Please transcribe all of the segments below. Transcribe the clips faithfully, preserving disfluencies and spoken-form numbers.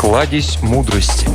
Кладезь мудрости.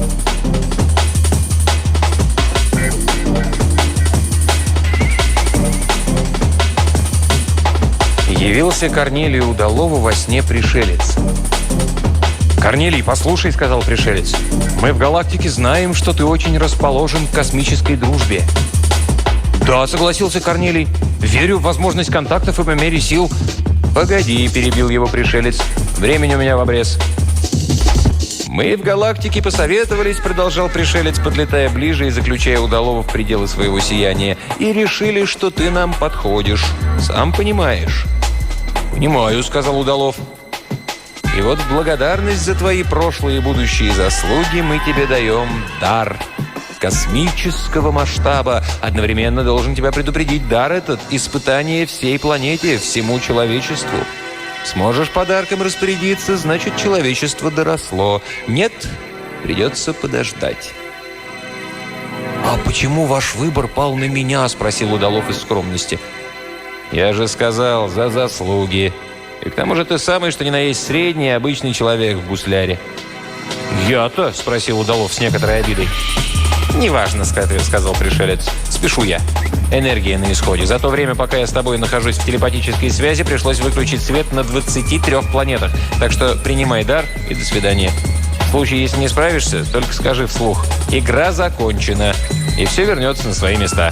Явился Корнелию Удалову во сне пришелец. «Корнелий, послушай, — сказал пришелец, — мы в галактике знаем, что ты очень расположен к космической дружбе». «Да, — согласился Корнелий, — верю в возможность контактов и по мере сил». «Погоди, — перебил его пришелец, — времени у меня в обрез». «Мы в галактике посоветовались, — продолжал пришелец, подлетая ближе и заключая Удалова в пределы своего сияния, — и решили, что ты нам подходишь. Сам понимаешь». «Понимаю, — сказал Удалов. И вот в благодарность за твои прошлые и будущие заслуги мы тебе даем дар космического масштаба. Одновременно должен тебя предупредить, дар этот – испытание всей планете, всему человечеству. Сможешь подарком распорядиться, значит, человечество доросло. Нет, придется подождать». «А почему ваш выбор пал на меня?» – спросил Удалов из скромности. «Я же сказал, за заслуги. И к тому же ты самый, что ни на есть средний, обычный человек в гусляре». «Я-то?» – спросил Удалов с некоторой обидой. «Неважно, – сказал пришелец. Спешу я. Энергия на исходе. За то время, пока я с тобой нахожусь в телепатической связи, пришлось выключить свет на двадцати трёх планетах. Так что принимай дар и до свидания. В случае, если не справишься, только скажи вслух: игра закончена, и все вернется на свои места».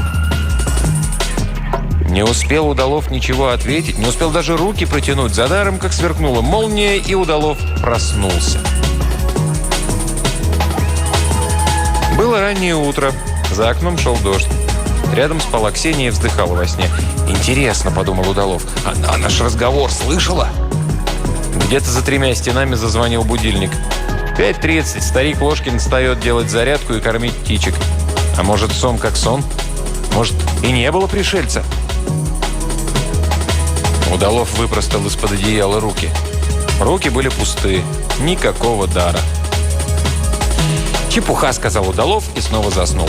Не успел Удалов ничего ответить, не успел даже руки протянуть. За даром, как сверкнула молния, и Удалов проснулся. Было раннее утро. За окном шел дождь. Рядом спала Ксения и вздыхала во сне. «Интересно, — подумал Удалов, — она наш разговор слышала?» Где-то за тремя стенами зазвонил будильник. пять тридцать. Старик Ложкин встает делать зарядку и кормить птичек. А может, сон как сон? Может, и не было пришельца? Удалов выпростал из-под одеяла руки. Руки были пусты. Никакого дара. «Чепуха, — сказал Удалов и снова заснул.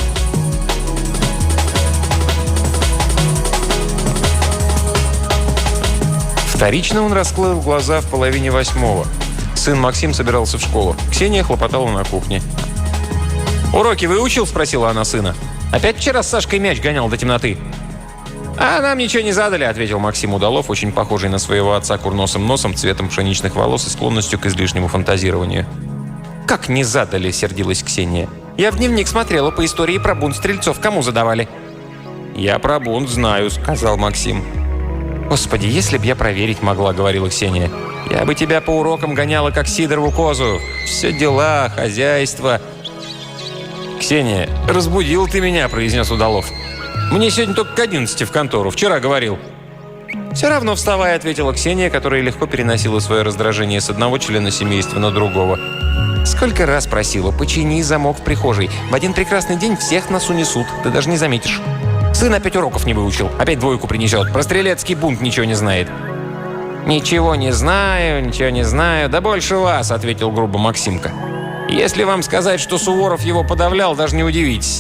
Вторично он раскрыл глаза в половине восьмого. Сын Максим собирался в школу. Ксения хлопотала на кухне. «Уроки выучил?» – спросила она сына. «Опять вчера с Сашкой мяч гонял до темноты?» «А нам ничего не задали», – ответил Максим Удалов, очень похожий на своего отца курносым носом, цветом пшеничных волос и склонностью к излишнему фантазированию. «Как не задали?» – сердилась Ксения. «Я в дневник смотрела по истории про бунт стрельцов. Кому задавали?» «Я про бунт знаю», – сказал Максим. «Господи, если б я проверить могла», – говорила Ксения. «Я бы тебя по урокам гоняла, как Сидорову козу. Все дела, хозяйство». «Ксения, разбудил ты меня», – произнес Удалов. «Мне сегодня только к одиннадцати в контору. Вчера говорил». «Все равно вставай», – ответила Ксения, которая легко переносила свое раздражение с одного члена семейства на другого. «Сколько раз просила, почини замок в прихожей. В один прекрасный день всех нас унесут. Ты даже не заметишь. Сын опять уроков не выучил. Опять двойку принесет. Про стрелецкий бунт ничего не знает». «Ничего не знаю, ничего не знаю. Да больше вас», – ответил грубо Максимка. «Если вам сказать, что Суворов его подавлял, даже не удивитесь».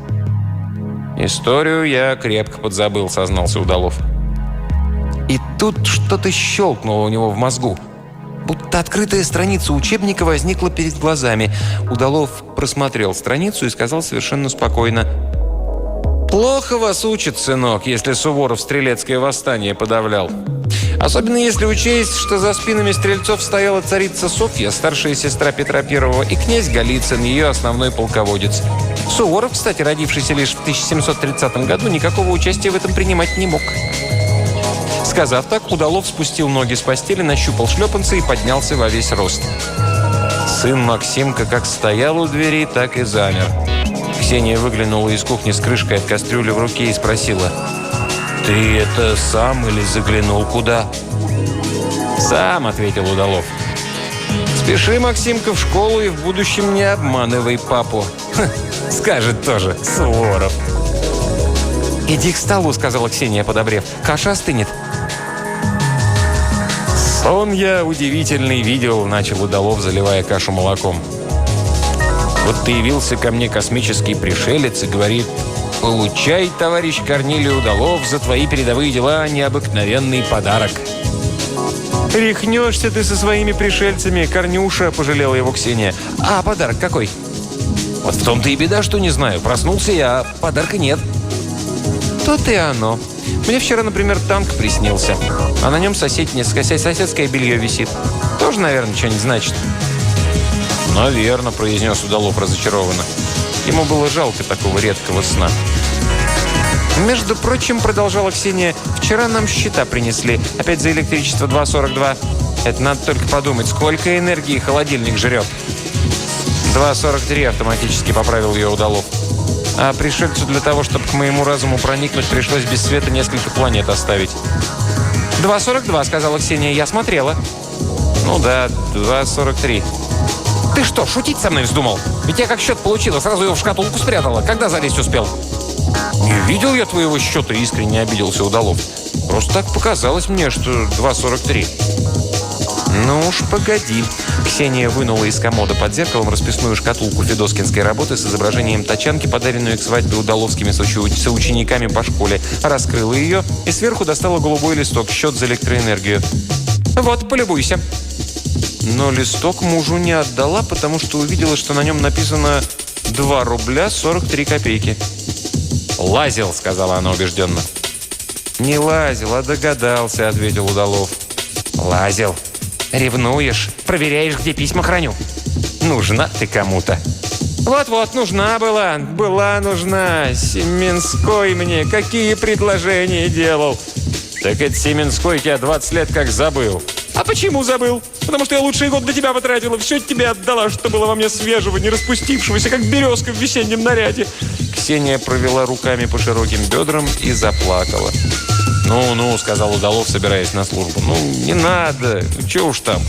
«Историю я крепко подзабыл», – сознался Удалов. И тут что-то щелкнуло у него в мозгу. Будто открытая страница учебника возникла перед глазами. Удалов просмотрел страницу и сказал совершенно спокойно: «Плохо вас учат, сынок, если Суворов стрелецкое восстание подавлял. Особенно если учесть, что за спинами стрельцов стояла царица Софья, старшая сестра Петра Первого, и князь Голицын, ее основной полководец. Суворов, кстати, родившийся лишь в тысяча семьсот тридцатом году, никакого участия в этом принимать не мог». Сказав так, Удалов спустил ноги с постели, нащупал шлепанцы и поднялся во весь рост. Сын Максимка как стоял у двери, так и замер. Ксения выглянула из кухни с крышкой от кастрюли в руке и спросила: «Ты это сам или заглянул куда?» «Сам», — ответил Удалов. «Спеши, Максимка, в школу и в будущем не обманывай папу. Ха, скажет тоже Суворов». «Иди к столу», — сказала Ксения, подобрев. «Каша остынет». «Сон я удивительный видел», — начал Удалов, заливая кашу молоком. «Вот ты явился ко мне космический пришелец и говорит: получай, товарищ Корнелий Удалов, за твои передовые дела необыкновенный подарок». «Рехнешься ты со своими пришельцами, Корнюша», – пожалела его Ксения. «А подарок какой?» «Вот в том-то и беда, что не знаю. Проснулся я, а подарка нет». «То-то и оно. Мне вчера, например, танк приснился, а на нем соседнее, соседское белье висит. Тоже, наверное, что-нибудь значит». «Наверно», – произнес Удалов разочарованно. Ему было жалко такого редкого сна. «Между прочим, — продолжала Ксения, — вчера нам счета принесли. Опять за электричество два сорок два. Это надо только подумать, сколько энергии холодильник жрет». два сорок три автоматически поправил ее Удалов. «А пришельцу для того, чтобы к моему разуму проникнуть, пришлось без света несколько планет оставить». два сорок два, сказала Ксения, — я смотрела. «Ну да, два сорок три. Ты что, шутить со мной вздумал? Ведь я как счет получила, сразу его в шкатулку спрятала. Когда залезть успел?» «Не видел я твоего счета», — искренне обиделся Удалов. «Просто так показалось мне, что два сорок три». «Ну уж погоди». Ксения вынула из комода под зеркалом расписную шкатулку федоскинской работы с изображением тачанки, подаренную к свадьбе удаловскими соучениками по школе. Раскрыла ее и сверху достала голубой листок, счет за электроэнергию. «Вот, полюбуйся». Но листок мужу не отдала, потому что увидела, что на нем написано два рубля сорок три копейки. «Лазил», — сказала она убежденно. «Не лазил, а догадался», — ответил Удалов. «Лазил. Ревнуешь? Проверяешь, где письма храню? Нужна ты кому-то». «Вот-вот, нужна была. Была нужна. Семенской мне какие предложения делал». «Так это Семенской тебя двадцать лет как забыл». «А почему забыл? Потому что я лучший год для тебя потратила. Все тебе отдала, что было во мне свежего, не распустившегося, как березка в весеннем наряде». Ксения провела руками по широким бедрам и заплакала. «Ну-ну», — сказал Удалов, собираясь на службу. «Ну, не надо. Ну, чего уж там».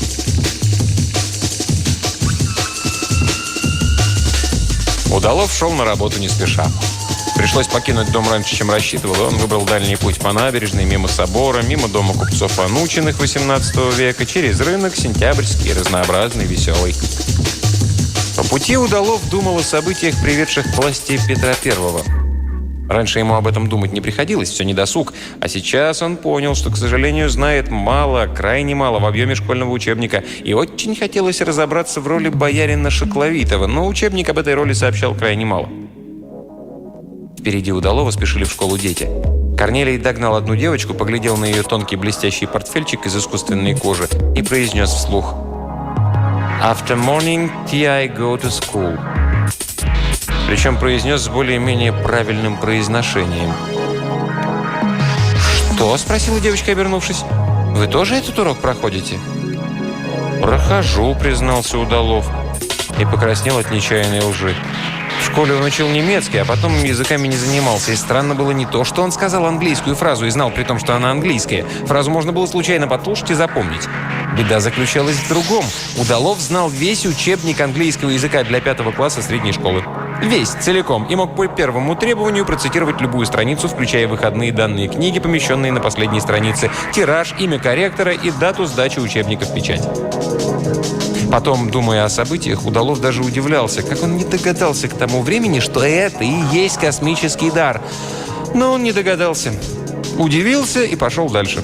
Удалов шел на работу не спеша. Пришлось покинуть дом раньше, чем рассчитывал, и он выбрал дальний путь по набережной, мимо собора, мимо дома купцов Анучиных восемнадцатого века, через рынок, сентябрьский, разнообразный, веселый. По пути Удалов думал о событиях, приведших к власти Петра Первого. Раньше ему об этом думать не приходилось, все недосуг, а сейчас он понял, что, к сожалению, знает мало, крайне мало в объеме школьного учебника, и очень хотелось разобраться в роли боярина Шакловитова, но учебник об этой роли сообщал крайне мало. Впереди Удалова спешили в школу дети. Корнелий догнал одну девочку, поглядел на ее тонкий блестящий портфельчик из искусственной кожи и произнес вслух: «After morning tea I go to school». Причем произнес с более-менее правильным произношением. «Что?» – спросила девочка, обернувшись. «Вы тоже этот урок проходите?» «Прохожу», – признался Удалов и покраснел от нечаянной лжи. В школе он учил немецкий, а потом языками не занимался. И странно было не то, что он сказал английскую фразу и знал при том, что она английская. Фразу можно было случайно подслушать и запомнить. Беда заключалась в другом. Удалов знал весь учебник английского языка для пятого класса средней школы. Весь, целиком. И мог по первому требованию процитировать любую страницу, включая выходные данные книги, помещенные на последней странице, тираж, имя корректора и дату сдачи учебника в печать. Потом, думая о событиях, Удалов даже удивлялся, как он не догадался к тому времени, что это и есть космический дар. Но он не догадался. Удивился и пошел дальше.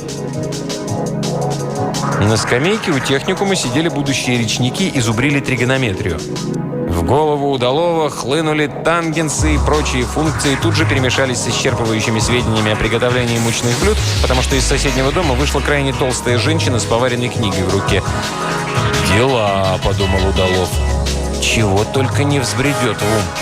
На скамейке у техникума сидели будущие речники и зубрили тригонометрию. В голову Удалова хлынули тангенсы и прочие функции, тут же перемешались с исчерпывающими сведениями о приготовлении мучных блюд, потому что из соседнего дома вышла крайне толстая женщина с поваренной книгой в руке. «Дела», — подумал Удалов. «Чего только не взбредет в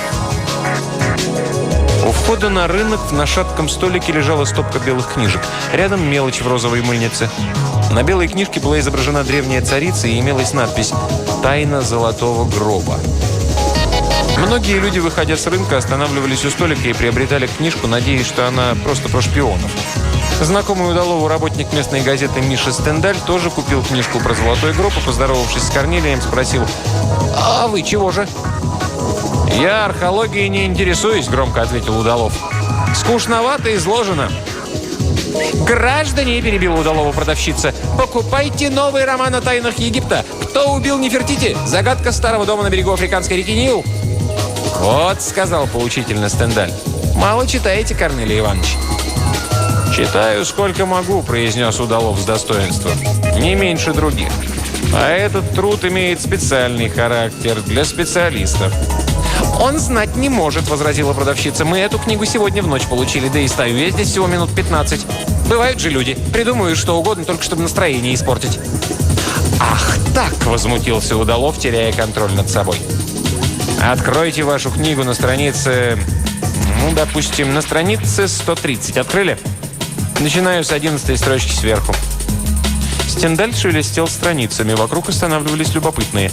ум». У входа на рынок на шатком столике лежала стопка белых книжек. Рядом мелочь в розовой мыльнице. На белой книжке была изображена древняя царица и имелась надпись «Тайна золотого гроба». Многие люди, выходя с рынка, останавливались у столика и приобретали книжку, надеясь, что она просто про шпионов. Знакомый Удалову работник местной газеты Миша Стендаль тоже купил книжку про золотой гроб и, поздоровавшись с Корнелием, спросил: «А вы чего же?» «Я археологией не интересуюсь», — громко ответил Удалов. «Скучновато изложено». «Граждане», — перебила Удалова продавщица, — «покупайте новый роман о тайнах Египта. Кто убил Нефертити? Загадка старого дома на берегу африканской реки Нил». «Вот», — сказал поучительно Стендаль, — «мало читаете, Корнелий Иванович». «Читаю, сколько могу», — произнес Удалов с достоинством. «Не меньше других. А этот труд имеет специальный характер для специалистов». «Он знать не может», — возразила продавщица. «Мы эту книгу сегодня в ночь получили, да и стою я здесь всего минут пятнадцать. Бывают же люди, придумают что угодно, только чтобы настроение испортить». «Ах так!» — возмутился Удалов, теряя контроль над собой. «Откройте вашу книгу на странице... Ну, допустим, на странице сто тридцать. Открыли? Начинаю с одиннадцатой строчки сверху». Стендаль шелестел страницами. Вокруг останавливались любопытные.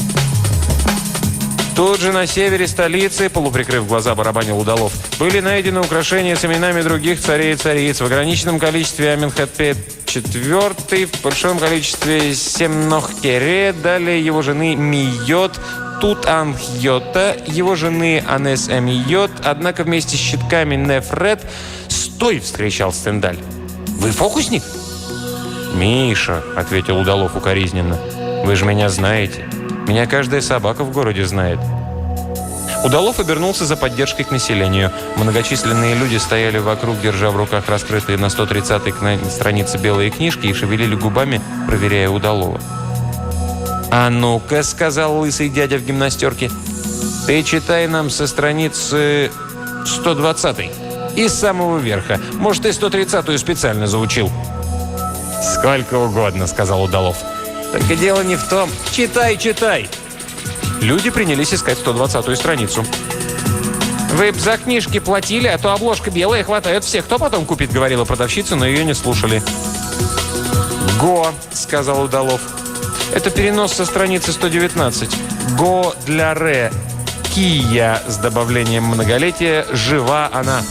Тут же на севере столицы, полуприкрыв глаза, барабанил Удалов, были найдены украшения с именами других царей и цариц. В ограниченном количестве Аменхотеп четвёртый, в большом количестве Семнохкере, далее его жены Мийот, Тутанхьота, его жены Анес-Эмийот, однако вместе с щитками Нефрет... «Стой!» — вскричал Стендаль. «Вы фокусник?» «Миша», — ответил Удалов укоризненно, — «вы же меня знаете. Меня каждая собака в городе знает». Удалов обернулся за поддержкой к населению. Многочисленные люди стояли вокруг, держа в руках раскрытые на сто тридцатой странице белые книжки и шевелили губами, проверяя Удалова. «А ну-ка», — сказал лысый дядя в гимнастерке, — «ты читай нам со страницы сто двадцатой, из самого верха. Может, ты сто тридцатую специально заучил». «Сколько угодно», — сказал Удалов. «Только дело не в том. Читай, читай!» Люди принялись искать сто двадцатую страницу. «Вы б за книжки платили, а то обложка белая, хватает всех. Кто потом купит?» — говорила продавщица, но ее не слушали. «Го», — сказал Удалов. «Это перенос со страницы сто девятнадцать. Го для ре. Кия с добавлением многолетия. Жива она».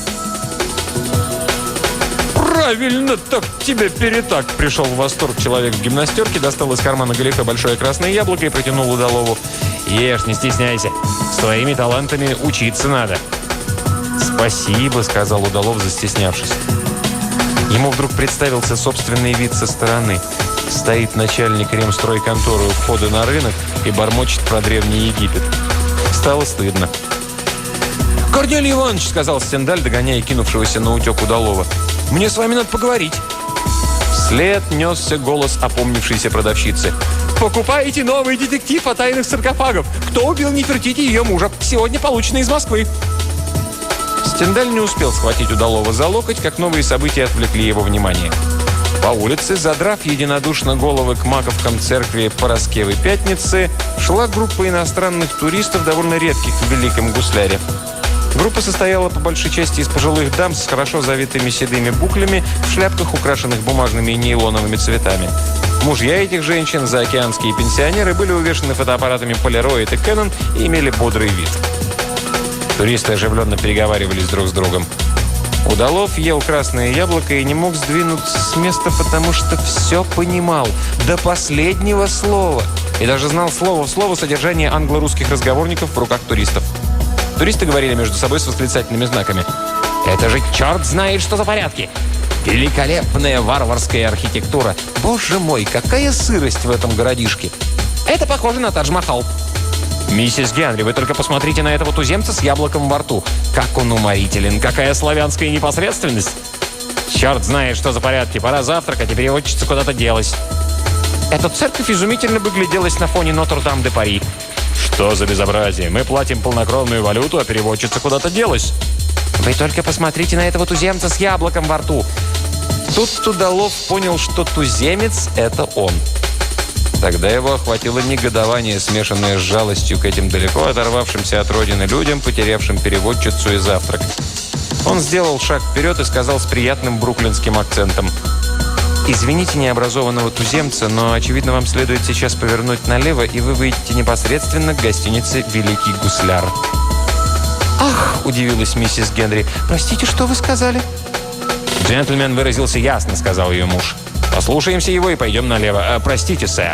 «Правильно, так тебе перетак!» Пришел в восторг человек в гимнастерке, достал из кармана галифе большое красное яблоко и протянул Удалову. «Ешь, не стесняйся. С твоими талантами учиться надо». «Спасибо», — сказал Удалов, застеснявшись. Ему вдруг представился собственный вид со стороны. Стоит начальник ремстройконторы у входа на рынок и бормочет про Древний Египет. Стало стыдно. «Корнелий Иванович», — сказал Стендаль, догоняя кинувшегося на утек Удалова, — «мне с вами надо поговорить». Вслед несся голос опомнившейся продавщицы. «Покупаете новый детектив о тайнах саркофагов. Кто убил Нефертити, ее мужа? Сегодня получено из Москвы». Стендаль не успел схватить Удалова за локоть, как новые события отвлекли его внимание. По улице, задрав единодушно головы к маковкам церкви Пороскевой Пятницы, шла группа иностранных туристов, довольно редких в Великом Гусляре. Группа состояла по большей части из пожилых дам с хорошо завитыми седыми буклями, в шляпках, украшенных бумажными и нейлоновыми цветами. Мужья этих женщин, заокеанские пенсионеры, были увешаны фотоаппаратами Polaroid и Canon и имели бодрый вид. Туристы оживленно переговаривались друг с другом. Удалов ел красное яблоко и не мог сдвинуться с места, потому что все понимал, до последнего слова. И даже знал слово в слово содержание англо-русских разговорников в руках туристов. Туристы говорили между собой с восклицательными знаками. «Это же черт знает, что за порядки! Великолепная варварская архитектура! Боже мой, какая сырость в этом городишке! Это похоже на Тадж-Махал!» «Миссис Генри, вы только посмотрите на этого туземца с яблоком во рту! Как он уморителен! Какая славянская непосредственность! Черт знает, что за порядки! Пора завтракать, и переводчица куда-то делась!» «Эта церковь изумительно бы гляделась на фоне Нотр-Дам-де-Пари!» «Что за безобразие? Мы платим полнокровную валюту, а переводчица куда-то делась!» «Вы только посмотрите на этого туземца с яблоком во рту!» Тут Удалов понял, что туземец – это он. Тогда его охватило негодование, смешанное с жалостью к этим далеко оторвавшимся от родины людям, потерявшим переводчицу и завтрак. Он сделал шаг вперед и сказал с приятным бруклинским акцентом: «Извините необразованного туземца, но, очевидно, вам следует сейчас повернуть налево, и вы выйдете непосредственно к гостинице «Великий Гусляр». «Ах!» – удивилась миссис Генри. «Простите, что вы сказали?» «Джентльмен выразился ясно», – сказал ее муж. «Послушаемся его и пойдем налево. А, простите, сэр».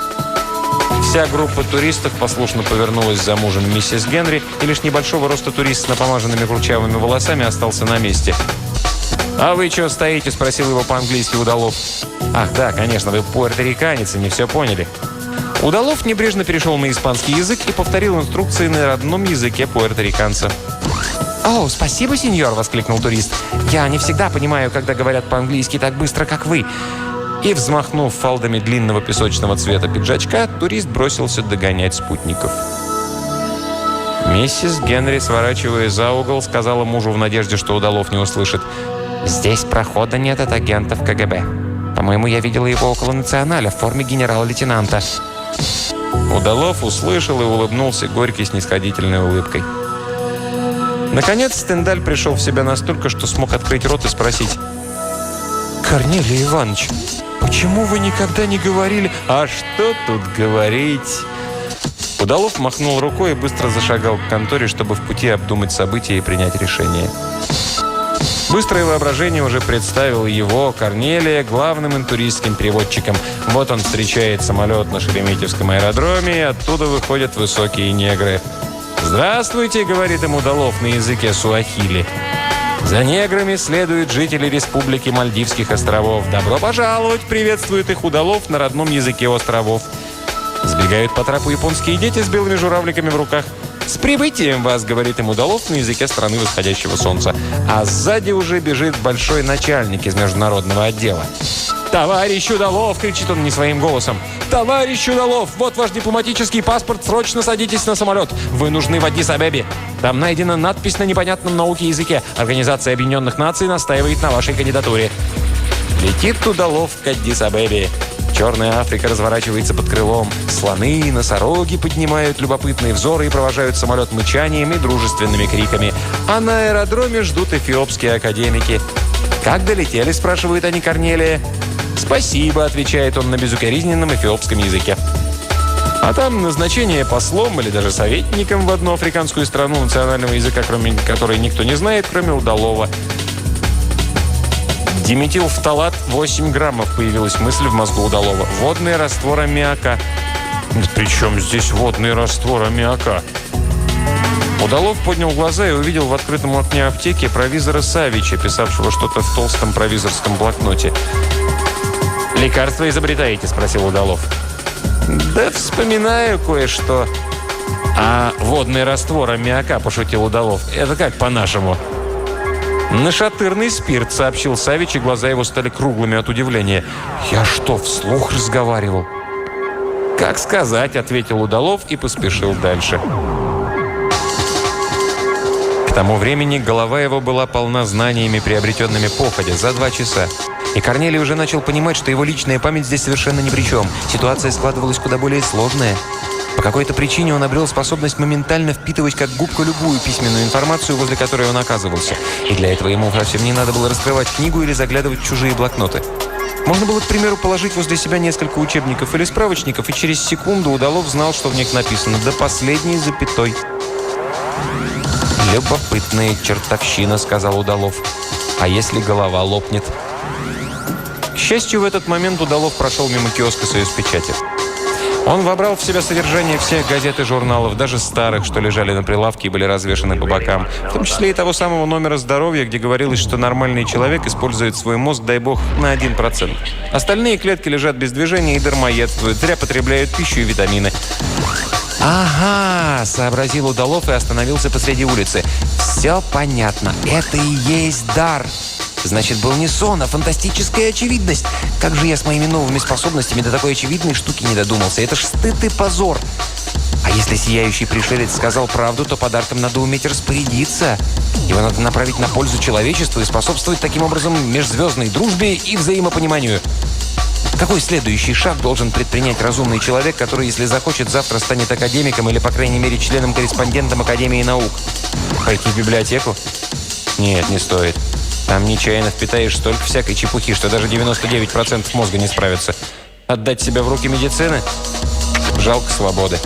Вся группа туристов послушно повернулась за мужем миссис Генри, и лишь небольшого роста турист с напомаженными курчавыми волосами остался на месте. «А вы что стоите?» – спросил его по-английски Удалов. «Ах, да, конечно, вы пуэрториканец и не все поняли». Удалов небрежно перешел на испанский язык и повторил инструкции на родном языке пуэрториканца. «О, спасибо, сеньор!» – воскликнул турист. «Я не всегда понимаю, когда говорят по-английски так быстро, как вы». И, взмахнув фалдами длинного песочного цвета пиджачка, турист бросился догонять спутников. Миссис Генри, сворачивая за угол, сказала мужу в надежде, что Удалов не услышит: «Здесь прохода нет от агентов КГБ. По-моему, я видела его около Националя в форме генерала-лейтенанта». Удалов услышал и улыбнулся горькой снисходительной улыбкой. Наконец Стендаль пришел в себя настолько, что смог открыть рот и спросить: «Корнелий Иванович, почему вы никогда не говорили?» «А что тут говорить?» Удалов махнул рукой и быстро зашагал к конторе, чтобы в пути обдумать события и принять решение. Быстрое воображение уже представило его, Корнелия, главным интуристским переводчиком. Вот он встречает самолет на Шереметьевском аэродроме, и оттуда выходят высокие негры. «Здравствуйте», — говорит им Удалов на языке суахили. За неграми следуют жители Республики Мальдивских островов. «Добро пожаловать», — приветствует их Удалов на родном языке островов. Сбегают по трапу японские дети с белыми журавликами в руках. «С прибытием вас», — говорит им Удалов на языке страны восходящего солнца. А сзади уже бежит большой начальник из международного отдела. «Товарищ Удалов!» — кричит он не своим голосом. «Товарищ Удалов! Вот ваш дипломатический паспорт! Срочно садитесь на самолет! Вы нужны в Аддис-Абебе! Там найдена надпись на непонятном науке языке. Организация Объединенных Наций настаивает на вашей кандидатуре». Летит Удалов к Аддис-Абебе. Черная Африка разворачивается под крылом. Слоны и носороги поднимают любопытные взоры и провожают самолет мычанием и дружественными криками. А на аэродроме ждут эфиопские академики. «Как долетели?» – спрашивают они Корнелия. «Спасибо», – отвечает он на безукоризненном эфиопском языке. А там назначение послом или даже советником в одну африканскую страну, национального языка, кроме которой никто не знает, кроме Удалова. Диметилфталат восемь граммов, появилась мысль в мозгу Удалова. Водный раствор аммиака. Причем здесь водный раствор аммиака? Удалов поднял глаза и увидел в открытом окне аптеки провизора Савича, писавшего что-то в толстом провизорском блокноте. «Лекарство изобретаете?» – спросил Удалов. «Да вспоминаю кое-что». «А водный раствор аммиака?» – пошутил Удалов. «Это как по-нашему?» «Нашатырный спирт», — сообщил Савич, и глаза его стали круглыми от удивления. «Я что, вслух разговаривал?» «Как сказать», — ответил Удалов и поспешил дальше. К тому времени голова его была полна знаниями, приобретенными походя, за два часа. И Корнелий уже начал понимать, что его личная память здесь совершенно ни при чем. Ситуация складывалась куда более сложная. По какой-то причине он обрел способность моментально впитывать как губка любую письменную информацию, возле которой он оказывался. И для этого ему совсем не надо было раскрывать книгу или заглядывать в чужие блокноты. Можно было, к примеру, положить возле себя несколько учебников или справочников, и через секунду Удалов знал, что в них написано, до последней запятой. «Любопытная чертовщина», — сказал Удалов. «А если голова лопнет?» К счастью, в этот момент Удалов прошел мимо киоска «Союзпечати». Он вобрал в себя содержание всех газет и журналов, даже старых, что лежали на прилавке и были развешаны по бокам. В том числе и того самого номера здоровья, где говорилось, что нормальный человек использует свой мозг, дай бог, на один процент. Остальные клетки лежат без движения и дармоедствуют, зря потребляют пищу и витамины. «Ага», — сообразил Удалов и остановился посреди улицы. «Все понятно. Это и есть дар. Значит, был не сон, а фантастическая очевидность. Как же я с моими новыми способностями до такой очевидной штуки не додумался? Это ж стыд и позор. А если сияющий пришелец сказал правду, то подарком надо уметь распорядиться. Его надо направить на пользу человечеству и способствовать таким образом межзвездной дружбе и взаимопониманию. Какой следующий шаг должен предпринять разумный человек, который, если захочет, завтра станет академиком или, по крайней мере, членом-корреспондентом Академии наук? Пойти в библиотеку? Нет, не стоит. Там нечаянно впитаешь столько всякой чепухи, что даже девяносто девять процентов мозга не справится. Отдать себя в руки медицины? Жалко свободы.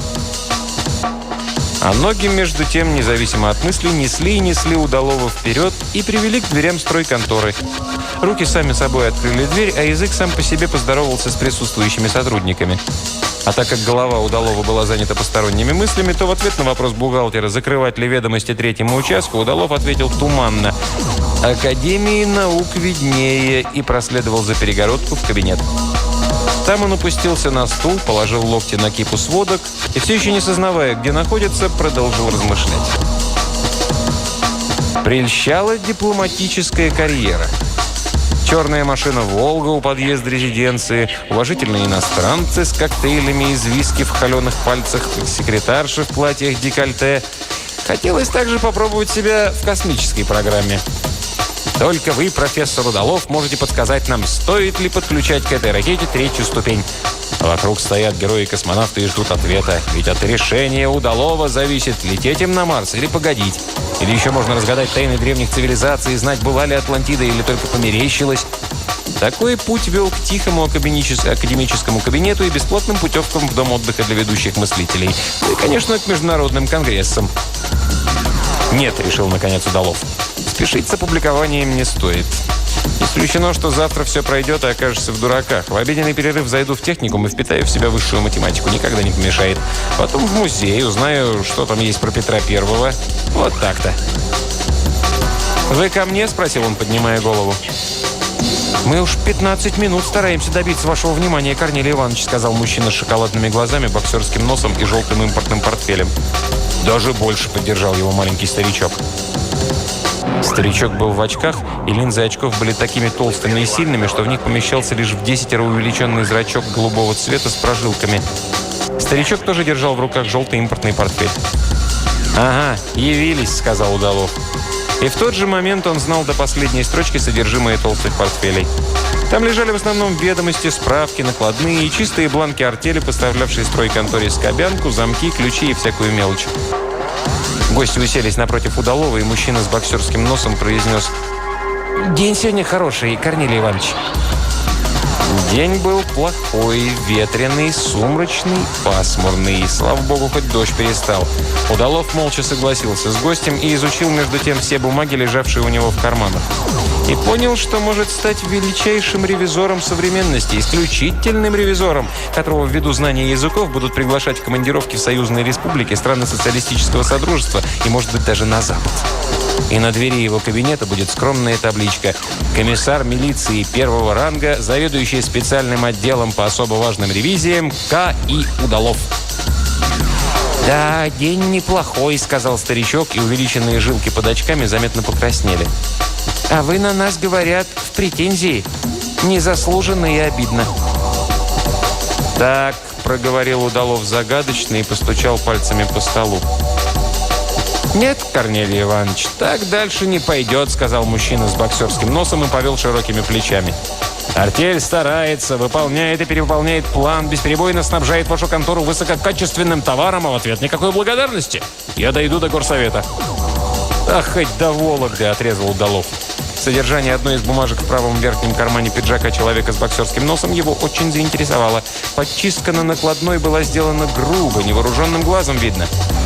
А ноги, между тем, независимо от мыслей, несли и несли Удалова вперед и привели к дверям стройконторы. Руки сами собой открыли дверь, а язык сам по себе поздоровался с присутствующими сотрудниками. А так как голова Удалова была занята посторонними мыслями, то в ответ на вопрос бухгалтера, закрывать ли ведомости третьему участку, Удалов ответил туманно: «Академии наук виднее», и проследовал за перегородку в кабинет. Там он опустился на стул, положил локти на кипу сводок и, все еще не сознавая, где находится, продолжил размышлять. Прельщала дипломатическая карьера. Черная машина «Волга» у подъезда резиденции, уважительные иностранцы с коктейлями из виски в холеных пальцах, секретарши в платьях декольте. Хотелось также попробовать себя в космической программе. Только вы, профессор Удалов, можете подсказать нам, стоит ли подключать к этой ракете третью ступень. Вокруг стоят герои-космонавты и ждут ответа. Ведь от решения Удалова зависит, лететь им на Марс или погодить. Или еще можно разгадать тайны древних цивилизаций и знать, была ли Атлантида или только померещилась. Такой путь вел к тихому академическому кабинету и бесплатным путевкам в дом отдыха для ведущих мыслителей. Ну и, конечно, к международным конгрессам. «Нет», — решил наконец Удалов. «Спешить с опубликованием не стоит. Исключено, что завтра все пройдет и окажешься в дураках. В обеденный перерыв зайду в техникум и впитаю в себя высшую математику. Никогда не помешает. Потом в музей, узнаю, что там есть про Петра Первого. Вот так-то». «Вы ко мне?» – спросил он, поднимая голову. «Мы уж пятнадцать минут стараемся добиться вашего внимания, Корнелий Иванович», – сказал мужчина с шоколадными глазами, боксерским носом и желтым импортным портфелем. «Даже больше», – поддержал его маленький старичок. Старичок был в очках, и линзы очков были такими толстыми и сильными, что в них помещался лишь в десятеро увеличенный зрачок голубого цвета с прожилками. Старичок тоже держал в руках желтый импортный портфель. «Ага, явились», — сказал Удалов. И в тот же момент он знал до последней строчки содержимое толстых портфелей. Там лежали в основном ведомости, справки, накладные и чистые бланки артели, поставлявшие стройконторе скобянку, замки, ключи и всякую мелочь. Гости уселись напротив Удалова, и мужчина с боксерским носом произнес: «День сегодня хороший, Корнелий Иванович». День был плохой, ветреный, сумрачный, пасмурный. Слава богу, хоть дождь перестал. Удалов молча согласился с гостем и изучил между тем все бумаги, лежавшие у него в карманах. И понял, что может стать величайшим ревизором современности, исключительным ревизором, которого ввиду знания языков будут приглашать в командировки в союзные республики, страны социалистического содружества и, может быть, даже на Запад. И на двери его кабинета будет скромная табличка: «Комиссар милиции первого ранга, заведующий специальным отделом по особо важным ревизиям К И Удалов». «Да, день неплохой», — сказал старичок, и увеличенные жилки под очками заметно покраснели. «А вы на нас, говорят, в претензии. Незаслуженно и обидно». «Так», — проговорил Удалов загадочно и постучал пальцами по столу. «Нет, Корнелий Иванович, так дальше не пойдет», — сказал мужчина с боксерским носом и повел широкими плечами. «Артель старается, выполняет и перевыполняет план, бесперебойно снабжает вашу контору высококачественным товаром, а в ответ никакой благодарности. Я дойду до горсовета». «Ах, хоть до Вологды», — отрезал Удалов. Содержание одной из бумажек в правом верхнем кармане пиджака человека с боксерским носом его очень заинтересовало. Подчистка на накладной была сделана грубо, невооруженным глазом видно.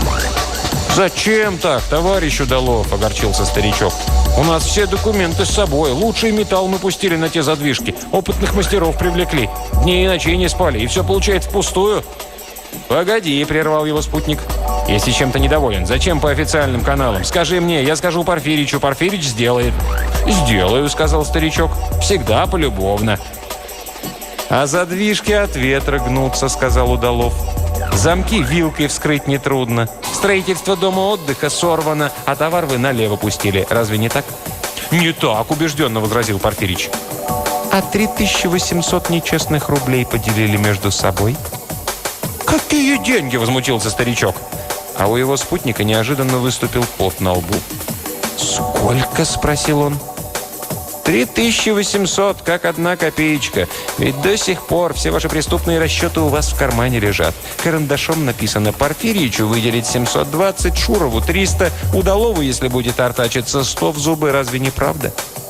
«Зачем так, товарищ Удалов?» – огорчился старичок. «У нас все документы с собой. Лучший металл мы пустили на те задвижки. Опытных мастеров привлекли. Дней и ночей не спали. И все получается впустую». «Погоди», – прервал его спутник. «Если чем-то недоволен, зачем по официальным каналам? Скажи мне, я скажу Порфиричу. Порфирич сделает». «Сделаю», – сказал старичок. «Всегда полюбовно». «А задвижки от ветра гнутся», – сказал Удалов. «Замки вилкой вскрыть нетрудно. Строительство дома отдыха сорвано, а товар вы налево пустили. Разве не так?» «Не так», — убежденно возразил Порфирич. «А три тысячи восемьсот нечестных рублей поделили между собой?» «Какие деньги?» — возмутился старичок. А у его спутника неожиданно выступил пот на лбу. «Сколько?» — спросил он. «Три тысячи восемьсот, как одна копеечка. Ведь до сих пор все ваши преступные расчеты у вас в кармане лежат. Карандашом написано: Порфиричу выделить семьсот двадцать, Шурову триста, Удалову, если будет артачиться, сто в зубы. Разве не правда?»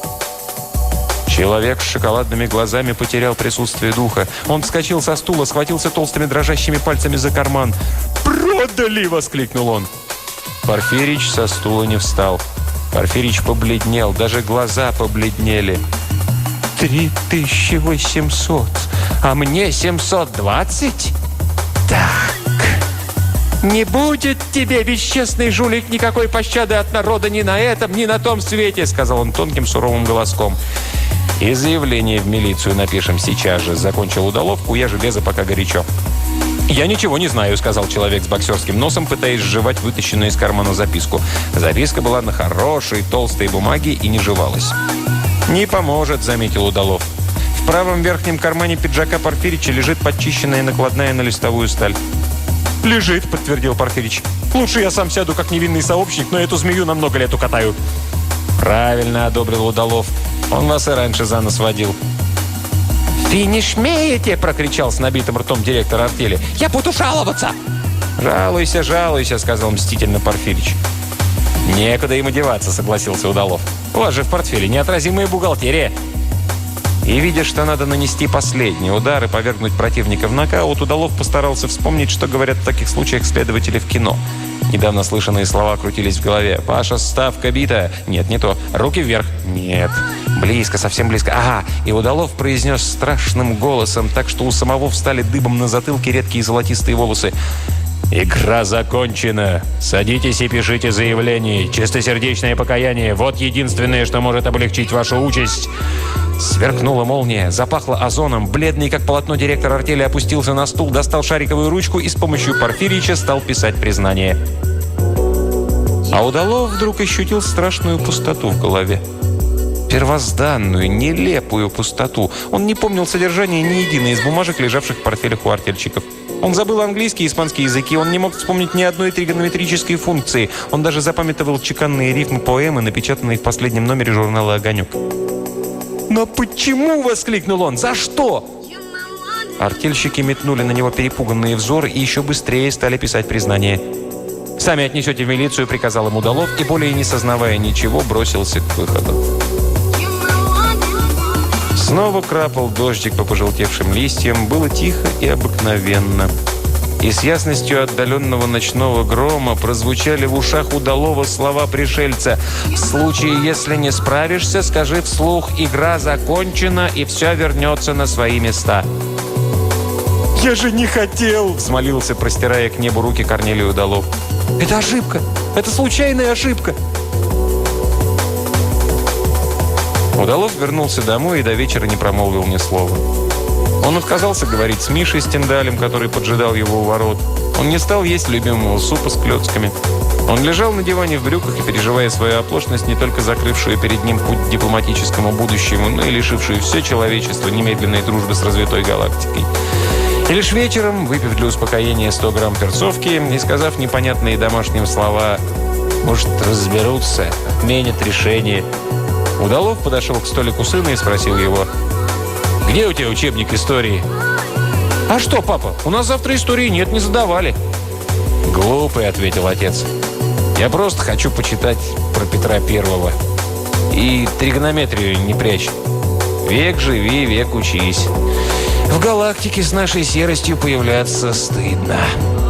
Человек с шоколадными глазами потерял присутствие духа. Он вскочил со стула, схватился толстыми дрожащими пальцами за карман. «Продали!» — воскликнул он. Порфирич со стула не встал. Порфирич побледнел, даже глаза побледнели. «Три тысячи восемьсот, а мне семьсот двадцать? Так, не будет тебе, бесчестный жулик, никакой пощады от народа ни на этом, ни на том свете», — сказал он тонким суровым голоском. «И заявление в милицию напишем сейчас же», — закончил Удалов, куя железо пока горячо. «Я ничего не знаю», — сказал человек с боксерским носом, пытаясь сживать вытащенную из кармана записку. Записка была на хорошей, толстой бумаге и не жевалась. «Не поможет», — заметил Удалов. «В правом верхнем кармане пиджака Порфирича лежит подчищенная накладная на листовую сталь». «Лежит», — подтвердил Порфирич. «Лучше я сам сяду, как невинный сообщник, но эту змею на много лет укатаю». «Правильно», — одобрил Удалов. «Он вас и раньше за нос водил». «Финишмеете!» – прокричал с набитым ртом директор артели. «Я буду жаловаться!» «Жалуйся, жалуйся!» – сказал мстительно Порфирич. «Некуда ему деваться», – согласился Удалов. «У вас же в портфеле неотразимая бухгалтерия». И, видя, что надо нанести последний удар и повергнуть противника в нокаут, Удалов постарался вспомнить, что говорят в таких случаях следователи в кино. Недавно слышанные слова крутились в голове. «Паша, ставка бита!» «Нет, не то. Руки вверх!» «Нет». «Близко, совсем близко!» «Ага!» И Удалов произнес страшным голосом, так что у самого встали дыбом на затылке редкие золотистые волосы. «Игра закончена! Садитесь и пишите заявление. Чистосердечное покаяние. Вот единственное, что может облегчить вашу участь!» Сверкнула молния, запахло озоном. Бледный, как полотно, директор артели опустился на стул, достал шариковую ручку и с помощью Порфирича стал писать признание. А Удалов вдруг ощутил страшную пустоту в голове. Первозданную, нелепую пустоту. Он не помнил содержания ни единой из бумажек, лежавших в портфелях у артельщиков. Он забыл английский и испанский языки, он не мог вспомнить ни одной тригонометрической функции. Он даже запамятовал чеканные рифмы поэмы, напечатанные в последнем номере журнала «Огонек». «Но почему?» – воскликнул он. «За что?» Артельщики метнули на него перепуганные взоры и еще быстрее стали писать признание. «Сами отнесете в милицию», – приказал им Удалов, и, более не сознавая ничего, бросился к выходу. Снова крапал дождик по пожелтевшим листьям. Было тихо и обыкновенно. И с ясностью отдаленного ночного грома прозвучали в ушах Удалова слова пришельца. «В случае, если не справишься, скажи вслух: игра закончена, и все вернется на свои места». «Я же не хотел!» – взмолился, простирая к небу руки, Корнелий Удалов. «Это ошибка! Это случайная ошибка!» Удалов вернулся домой и до вечера не промолвил ни слова. Он отказался говорить с Мишей Стендалем, который поджидал его у ворот. Он не стал есть любимого супа с клёцками. Он лежал на диване в брюках и, переживая свою оплошность, не только закрывшую перед ним путь к дипломатическому будущему, но и лишившую все человечество немедленной дружбы с развитой галактикой. И лишь вечером, выпив для успокоения сто грамм перцовки и сказав непонятные домашним слова «может, разберутся, отменят решение», Удалов подошел к столику сына и спросил его: «Где у тебя учебник истории?» «А что, папа, у нас завтра истории нет, не задавали». «Глупый», — ответил отец. «Я просто хочу почитать про Петра Первого. И тригонометрию не прячь. Век живи, век учись. В галактике с нашей серостью появляться стыдно».